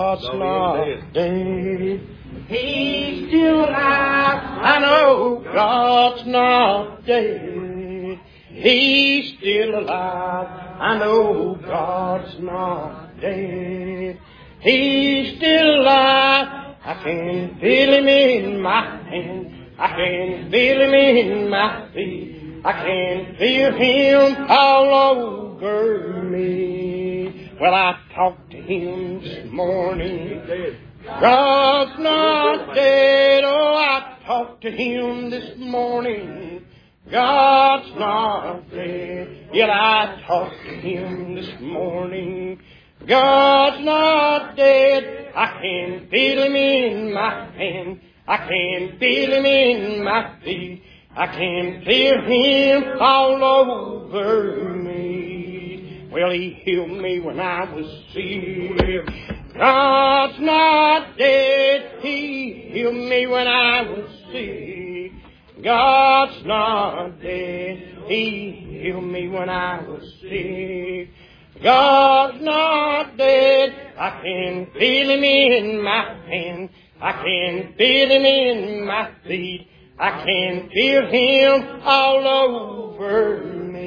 God's not dead. He's still alive. I know God's not dead. He's still alive. I know God's not dead. He's still alive. I can feel Him in my hand. I can feel Him in my feet. I can feel Him all over me. Well, I talked to Him this morning. God's not dead. Oh, I talked to Him this morning. God's not dead. Yet I talked to Him this morning. God's not dead. I can feel Him in my hand. I can feel Him in my feet. I can feel Him all over me. Well, He healed me when I was sick. God's not dead. He healed me when I was sick. God's not dead. He healed me when I was sick. God's not dead. I can feel Him in my hand. I can feel Him in my feet. I can feel Him all over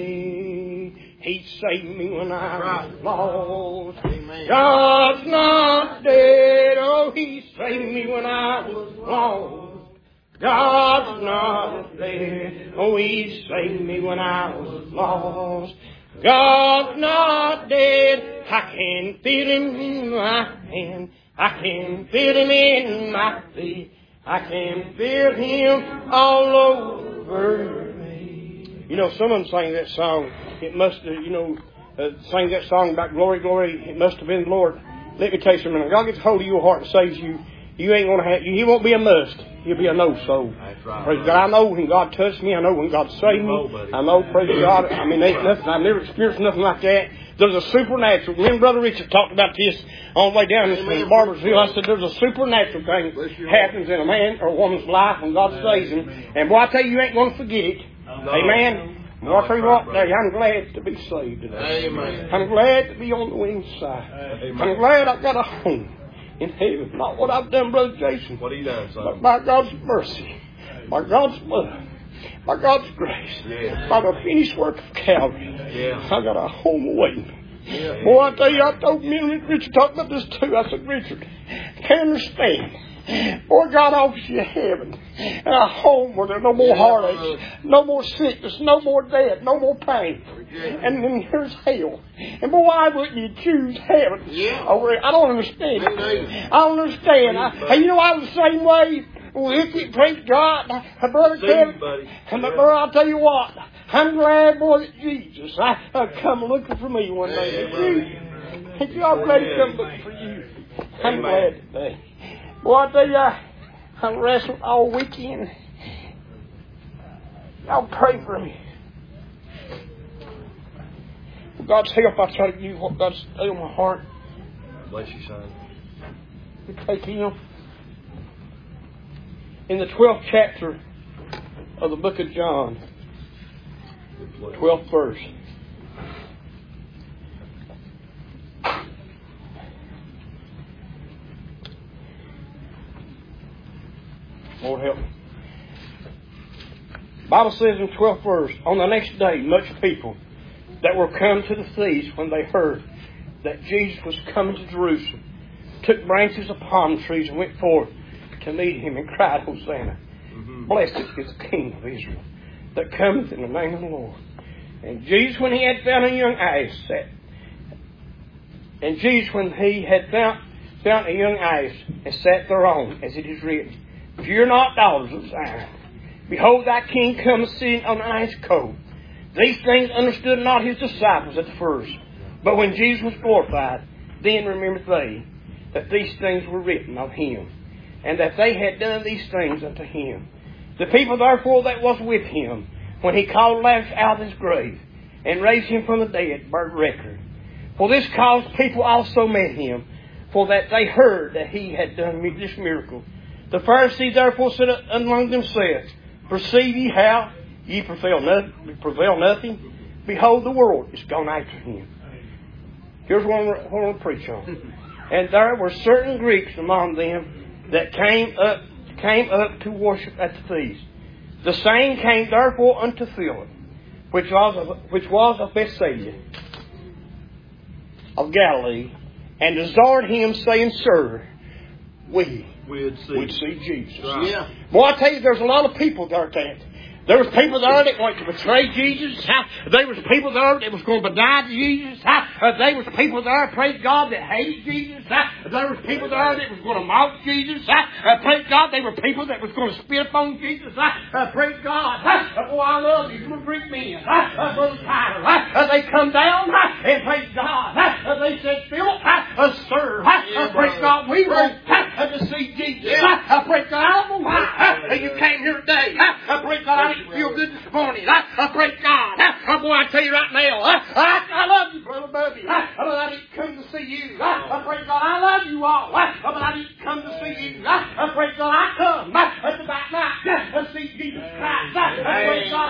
me. He saved me when I was lost. Amen. God's not dead. Oh, He saved me when I was lost. God's not dead. Oh, He saved me when I was lost. God's not dead. I can feel Him in my hand. I can feel Him in my feet. I can feel Him all over me. You know, someone sang that song. It must have, sang that song about glory, glory. It must have been the Lord. Let me tell you something. When God gets hold of your heart and saves you, you ain't going to have, He won't be a must. He'll be a no soul. That's right. Praise God. I know when God touched me. I know when God saved me. I know, praise God. I mean, ain't nothing. I've never experienced nothing like that. There's a supernatural. Me and Brother Richard talked about this on the way down this from Barbersville. I said there's a supernatural thing happens in a man or a woman's life when God saves them. And boy, I tell you ain't going to forget it. Amen. Well, I tell you what, I'm glad to be saved today. Amen. I'm glad to be on the winning side. Amen. I'm glad I've got a home in heaven. Not what I've done, Brother Jason. What He done, son? But by God's mercy, by God's love, by God's grace, by the finished work of Calvary, I got a home awaiting me. Yeah. Boy, I tell you, I told me and Richard talked about this too. I said, Richard, can't understand. Boy, God offers you heaven and a home where there's no more heartaches, no more sickness, no more death, no more pain. And then here's hell. And boy, why wouldn't you choose heaven over it? I don't understand it. I don't understand. You know, I was the same way. With it, praise God. Brother Kevin, brother, I'll tell you what. I'm glad, boy, that Jesus come looking for me one day. And I'm glad He come looking for you. I'm glad today. Boy, I tell you, I wrestled all weekend. Y'all pray for me. With God's help, I try to give you what God's laid on my heart. Bless you, son. We take Him. In the 12th chapter of the book of John, 12th verse. Lord help me. The Bible says in 12th verse, on the next day, much people that were come to the feast when they heard that Jesus was coming to Jerusalem, took branches of palm trees and went forth to meet Him and cried, Hosanna. Blessed is the King of Israel that cometh in the name of the Lord. And Jesus, when He had found a young ass, found a young ass and sat thereon, as it is written, Fear not, daughters of Zion. Behold, thy King cometh sitting on an ass colt. These things understood not His disciples at the first. But when Jesus was glorified, then remembered they that these things were written of Him, and that they had done these things unto Him. The people therefore that was with Him, when He called Lazarus out of his grave, and raised him from the dead, bare record. For this cause people also met Him, for that they heard that He had done this miracle. The Pharisees therefore said among themselves, Perceive ye how ye prevail nothing? Behold, the world is gone after Him. Here's what I want to preach on. And there were certain Greeks among them that came up to worship at the feast. The same came therefore unto Philip, which was of Bethsaida of Galilee, and desired him, saying, Sir, we would see Jesus. Right. Yeah. Boy, I tell you, there's a lot of people there that. There was people there that wanted to betray Jesus. There was people there that was going to deny Jesus. There was people there, praise God, that hated Jesus. There was people there that was going to mock Jesus. Praise God, there were people that was going to spit upon Jesus. Praise God. Oh, I love these little Greek men. Brother Tyler. They come down and praise God. They said, Philip, sir, praise God, we want to see Jesus. Praise God, I don't know why you came here today. Praise God, I didn't feel good this morning. Praise God. Boy, I tell you right now, I love you, Brother Bubby. But I didn't come to see you. Praise God, I love you all. But I didn't come to see you. Praise God, I come at the back night to see Jesus Christ. Praise God,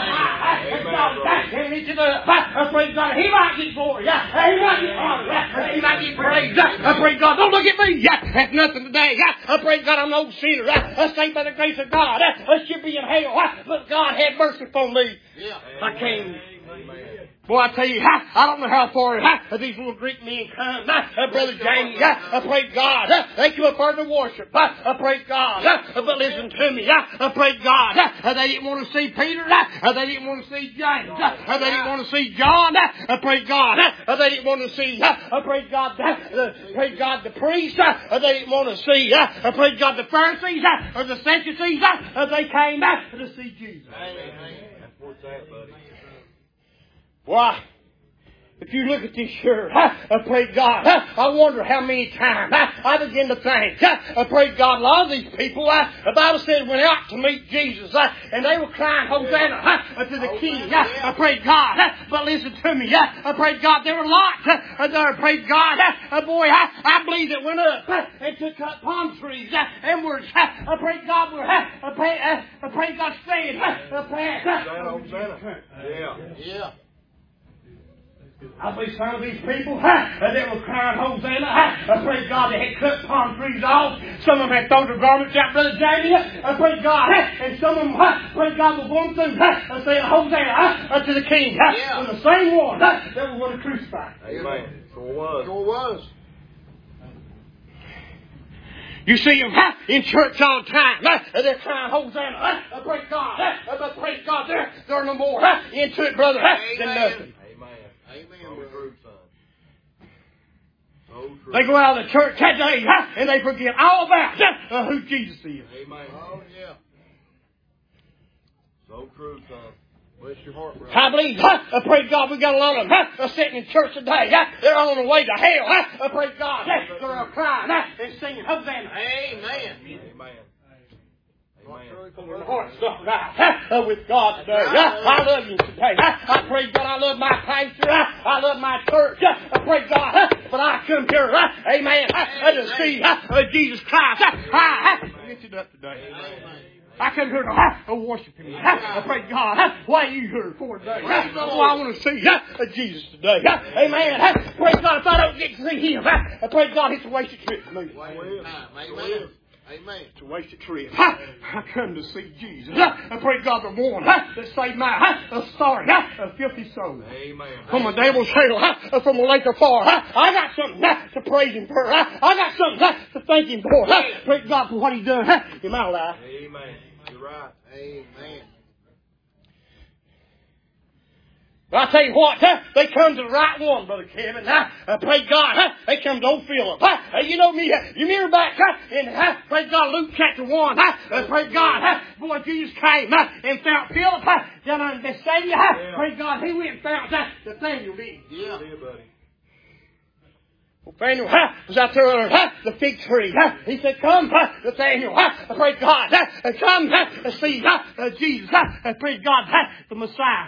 and lift it up. Praise God, He might get glory. He might get honor. He might get praise. Praise God, don't look at me. That's nothing today. Praise God, I'm no sinner. Saved by the grace of God. I should be in hell. But God had mercy upon me. Yeah. I came. Boy, I tell you, I don't know how far these little Greek men come. Brother James, praise God. They come up there to worship. Praise God. But listen to me. Praise God. They didn't want to see Peter. They didn't want to see James. They didn't want to see John. Praise God. They didn't want to see, praise God, the priests. They didn't want to see, praise God, the Pharisees or the Sadducees. They came to see Jesus. Amen. That's what's that, buddy. Why? If you look at this shirt, praise God, I wonder how many times I begin to think, praise God, a lot of these people, the Bible said, went out to meet Jesus, and they were crying, Hosanna to the King, praise God. But listen to me, praise God, there were lots there, praise God. Boy, I believe that went up and took up palm trees and were, praise God, praise God, staying, Hosanna. Yeah. I believe some of these people that were crying Hosanna, praise God, they had cut palm trees off. Some of them had thrown their garments out, Brother Jamie, praise God. And some of them, praise God, were going through saying Hosanna to the King. And the same one that were going to crucify. Amen. Sure was. You see them in church all the time. They're crying Hosanna. Praise God. But praise God, they're no more into it, brother, than nothing. They go out of the church that day and they forget all about who Jesus is. Amen. Oh, yeah. So true, son. Bless your heart, brother. I believe, praise God, we got a lot of them sitting in church today. They're on the way to hell. Praise God. They're crying and singing Hosanna. Amen. Amen. Heart's not right with God today. I love you today. I praise God. I love my pastor. I love my church. I praise God. But I come here, amen, to see Jesus Christ. I lift it up today. I come here to worship Him. I praise God. Why are you here for today? Oh, I want to see Jesus today. Amen. Praise God. If I don't get to see Him, I praise God, it's a wasted trip for me. Amen. Amen. It's a wasted trip. I come to see Jesus. I pray God the one that saved my sorry, filthy soul. Amen. From a devil's hell, from a lake of fire. I got something to praise Him for. I got something to thank Him for. Praise God for what He's done in my life. Amen. You're right. Amen. I tell you what, they come to the right one, Brother Kevin. Praise God, they come to old Philip. You know me, you remember back in, praise God, Luke chapter 1. Praise God, boy, Jesus came and found Philip down in Bethsaida. Praise God, he went and found Nathaniel, did Yeah, buddy. Nathaniel was out there under the fig tree. He said, come, Nathaniel, praise God, come see Jesus, praise God, the Messiah.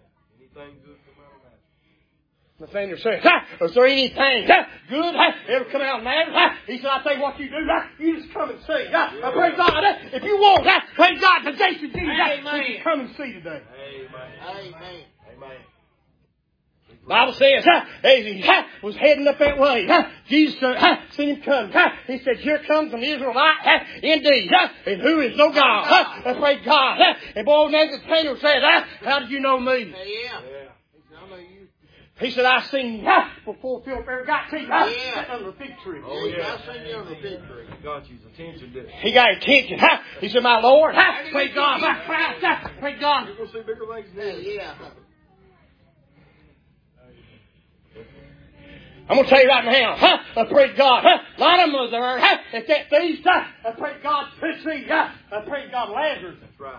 Nathaniel said, is there anything good ever come out of Nazareth? He said, I'll tell you what you do. You just come and see. Praise God. If you want, praise God, the Jason Jesus, come and see today. Amen. Amen. Amen. Bible says, as he was heading up that way, Jesus seen him come. He said, here comes an Israelite indeed, and who is no God. Praise God. And boy, Nathaniel said, how did you know me? Yeah. I know you. He said, I seen you before Philip ever got to you. Under the fig tree. Oh, yeah. I seen you on the fig tree. Got you attention, didn't He got attention. He said, my Lord, praise God, my Christ, praise God. You're going to see bigger things than this. Yeah. I'm going to tell you right now, praise God, a lot of them was there at that feast, praise God, to see, praise God, Lazarus. That's right.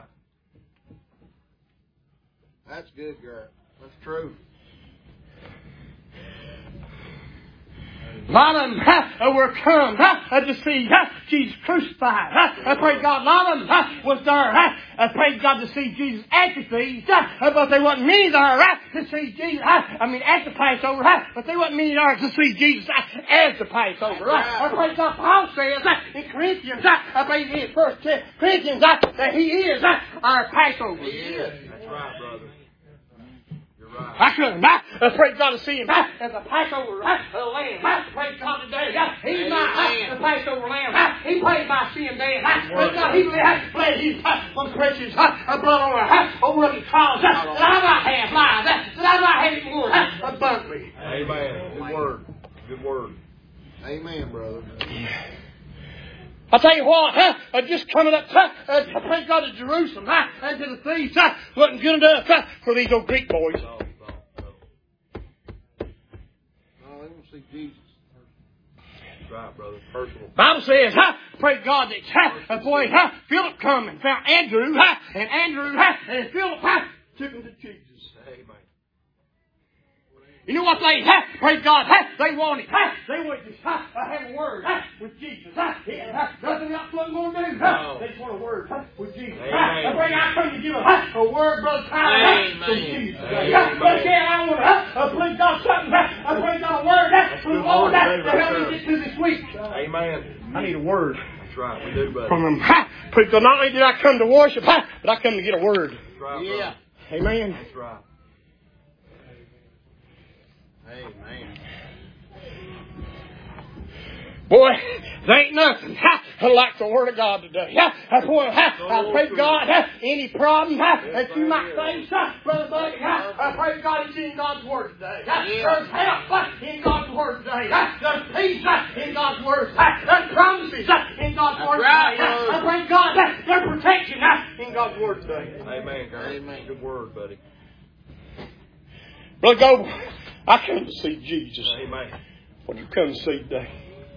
That's good, Garrett. That's true. A lot of them were come to see Jesus crucified. Praise God. A lot of them was there. Praise God to see Jesus at the feast. But there wasn't many there to see Jesus. At the Passover. But there wasn't many there to see Jesus as the Passover. Praise God. Paul says in Corinthians, in 1 Corinthians, that He is our Passover. He is. That's right, brother. Right. I couldn't. Praise God to see Him as a Passover lamb. Praise God today. He's my Passover lamb. He paid my sin debt. Praise God. He bled His precious blood over the cross. That I might have life. That I might have it more abundantly. Amen. Good word. Good word. Amen, brother. I'll tell you what, just coming up, praise God, to Jerusalem, and to the feast, wasn't good enough for these old Greek boys. No. Oh, they want to see Jesus. That's right, brother. Personal. Bible says, praise God, that Philip come and found Andrew, and Andrew and Philip took him to Jesus. Amen. You know what praise God, they wanted to have a word with Jesus. Nothing else wasn't going to do. They just want a word with Jesus. I come to give a word, Brother Tyler, from Jesus. I want to praise God something. Praise God a word from the Lord to help me get through this week. Amen. I need a word. That's right. We do, buddy. From Him. Praise God, not only did I come to worship, but I come to get a word. That's right, Yeah. brother. Amen. That's right. Amen. Boy, there ain't nothing like the Word of God today. Boy, I pray God, any problem that you might face, Brother Buddy, I pray God it's in God's Word today. There's help in God's Word today. There's peace in God's Word today. There's promises in God's Word today. I pray God, there's protection in God's Word today. Amen, God. Amen. Good word, buddy. Brother Goble, I come to see Jesus. Amen. What you come to see today?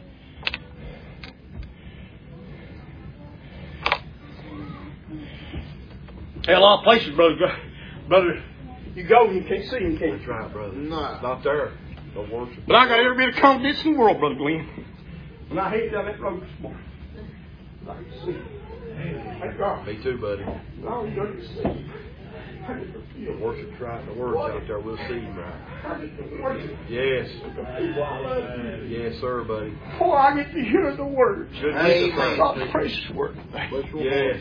There are a lot of places, brother, you go and you can't see Him, can't you? That's right, brother. No. Not there. Don't worship. But I got every bit of confidence in the world, Brother Glenn. And I hate down that road this morning. I can see. Thank God. Me too, buddy. No, you don't see. The worship's right. The word's out there. We'll see Him right. Worship. Yes. People I love you. Yes, sir, buddy. Before I get to hear the words. Good Amen. news, God's precious word. Yes.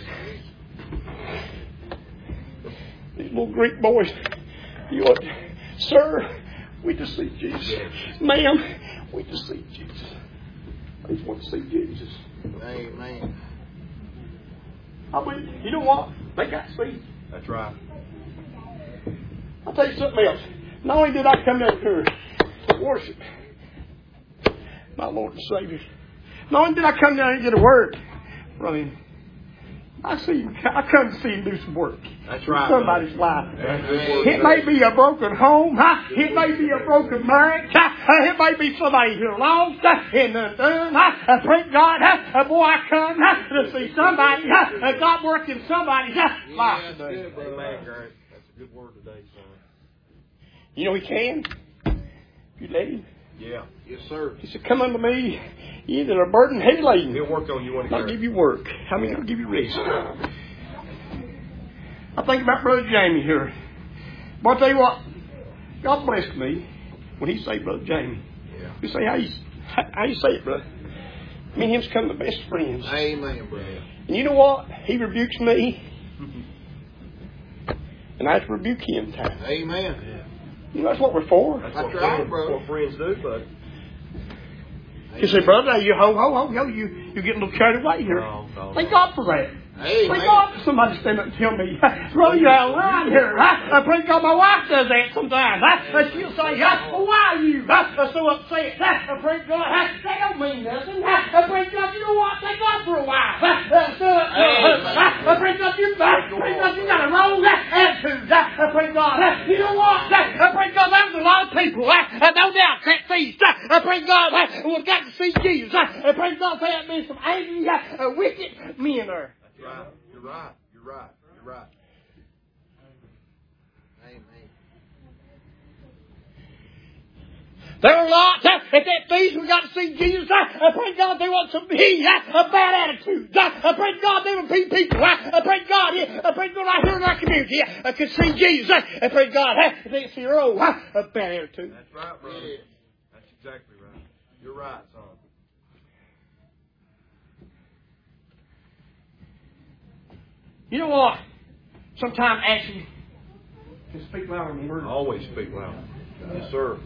These little Greek boys, you what? Sir, we just see Jesus. Yes. Ma'am, we just see Jesus. I just want to see Jesus. Amen. I mean, you know what? They got saved. That's right. I'll tell you something else. Not only did I come down here to worship my Lord and Savior, not only did I come down here and get a word from Him, I come to see Him do some work. That's right. Somebody's life. Amen. It may be a broken home. It may be a broken marriage. It may be somebody who lost and undone. Thank God. Boy, I come to see somebody. God working somebody's life today. Amen, Gary. That's a good word today, son. You know He can. If you let Him. Yeah. Yes, sir. He said, come unto me, ye that are burdened, heavy laden. He'll work on you when I'll give you work. How many will give you rest? I think about Brother Jamie here. But I'll tell you what, God blessed me when He say Brother Jamie. Yeah. You say, how you say it, brother? Me and him's become the best friends. Amen, brother. And you know what? He rebukes me. And I have to rebuke him time. Amen. You know, that's what we're for. That's That's what right, friends, brother. what friends do, bud. You say, brother, you you getting a little carried away here. No. Thank God for that. Hey, Thank man. God for somebody stand up and tell me, brother, you're out of line here. I pray God my wife does that sometimes. She'll say, well, why are you so upset? I pray God, that don't mean nothing. I pray God, you know what? Thank God for a wife. I pray God, you got a wrong attitude. I pray God, you know what? I pray God, there was a lot of people, no doubt, that feast. I pray God, we got to see Jesus. I pray God, there have been some angry, wicked men there. Right. You're right. You're right. You're right. Amen. There were lots at that feast. We got to see Jesus. I pray God there wasn't some bad attitudes. I pray God there would be people. I pray God right here in our community could see Jesus. I pray God they see a bad attitude. That's right, brother. Yeah. That's exactly right. You're right, son. You know what? Sometimes action can speak louder than words. Always speak loud. Yes, sir.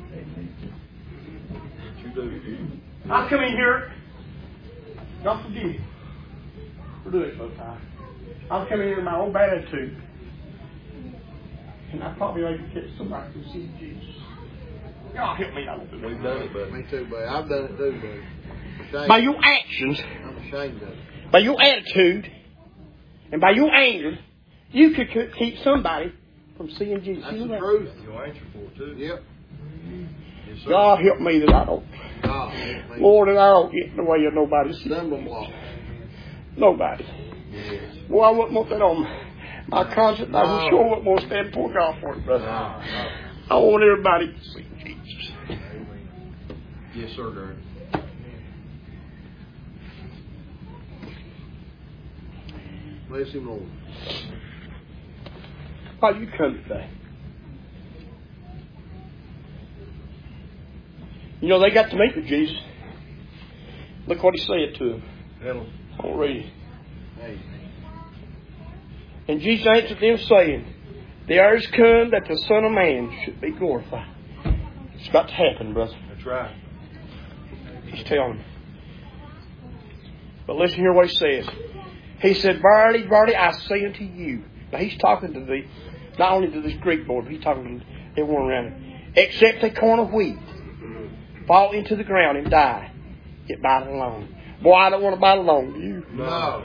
You do. I come in here. God forgive me for doing it sometimes. I'll come in here with my own bad attitude. And I probably like to catch somebody to see Jesus. God help me, I don't do that. We've done it, buddy. Me too, buddy. I've done it too, buddy. Ashamed. By your actions, I'm ashamed of it. by your attitude, and by your anger, you could keep somebody from seeing Jesus. That's You know the that? truth. You'll answer for it, too. Yep. Yes, sir. God help me that I don't. God, help me. Lord, that I don't get in the way of nobody's sin. Stumbling block. Nobody. Yes. Boy, I wouldn't want that on my conscience. I sure wouldn't want to stand before God for it, brother. No. I want everybody to see Jesus. Yes, sir, Darren. Bless him, Lord. Why you come today? You know, they got to meet with Jesus. Look what he said to them. Hello. I'll read it. Hey. And Jesus answered them, saying, the hour is come that the Son of Man should be glorified. It's about to happen, brother. That's right. He's telling them. But listen here what he says. He said, verily, verily, I say unto you. Now he's talking to not only to this Greek boy, but he's talking to everyone around him. Except a corn of wheat fall into the ground and die, it bite alone. Boy, I don't want to bite alone, do you? No.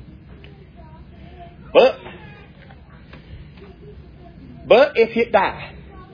But if it die,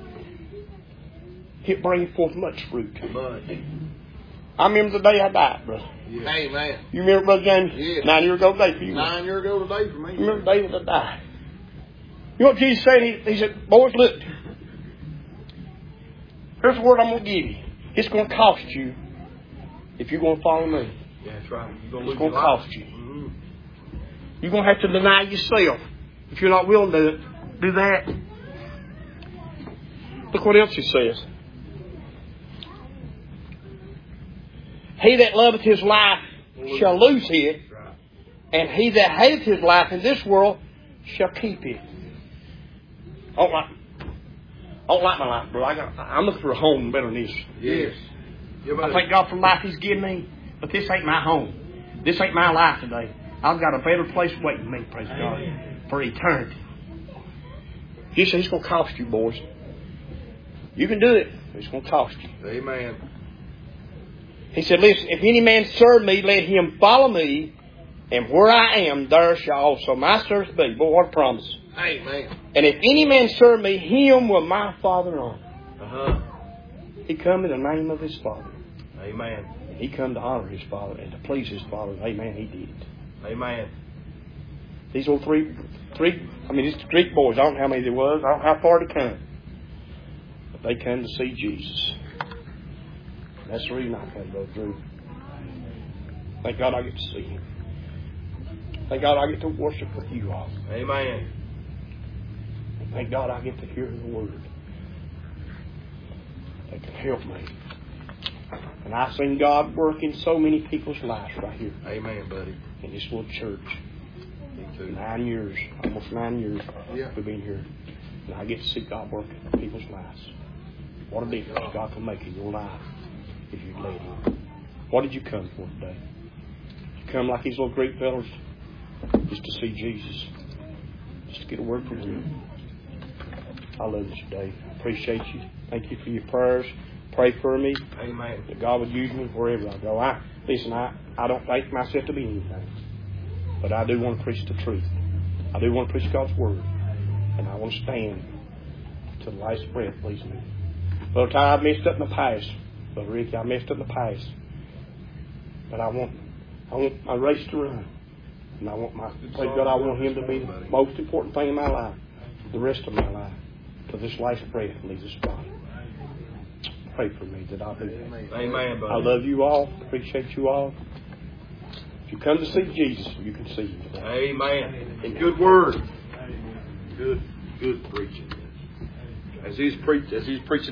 it bring forth much fruit. Much. I remember the day I died, brother. Yeah. Hey, man. You remember, Brother James? Yeah. 9 years ago today for you. 9 years ago today for me. You remember the day that I died? You know what Jesus said? He said, boys, look. Here's the word I'm going to give you. It's going to cost you if you're going to follow me. Yeah, that's right. You're gonna It's lose going to your cost life. you. Mm-hmm. You're going to have to deny yourself. If you're not willing to do that. Look what else he says. He that loveth his life shall lose it, That's right. and he that hateth his life in this world shall keep it. I don't like my life, bro. I'm looking for a home better than this. Yes. Yeah, I buddy. thank God for the life He's given me, but this ain't my home. This ain't my life today. I've got a better place waiting me, praise God, for eternity. He said it's going to cost you, boys. You can do it, but it's going to cost you. Amen. He said, listen, if any man serve me, let him follow me, and where I am, there shall also my service be. Boy, what a promise. Amen. And if any man serve me, him will my Father honor. Uh-huh. He come in the name of his Father. Amen. He come to honor his Father and to please his Father. Amen, he did. Amen. These old these Greek boys, I don't know how many there was. I don't know how far they come. But they come to see Jesus. That's the reason I come, Brother Drew. Thank God I get to see Him. Thank God I get to worship with you all. Amen. Thank God I get to hear the Word. That can help me. And I've seen God work in so many people's lives right here Amen, buddy. in this little church. Me too. 9 years, almost 9 years Yeah. we've been here. And I get to see God work in people's lives. What a difference God can make in your life if you let Him. What did you come for today? Did you come like these little Greek fellas? Just to see Jesus. Just to get a word from Him. I love you today. I appreciate you. Thank you for your prayers. Pray for me. Amen. That God would use me wherever I go. I don't think myself to be anything. But I do want to preach the truth. I do want to preach God's Word. And I want to stand to the last breath, please me. Brother Ty, I messed up in the past. Brother Ricky, I messed up in the past. But I want my race to run. And I want praise God, I want Him to be the most important thing in my life. The rest of my life. To this last breath leaves this body. Pray for me that I'll do that. Amen, brother. I love you all. Appreciate you all. If you come to see Jesus, you can see Him. Amen. And good word. Good preaching. As he's preaching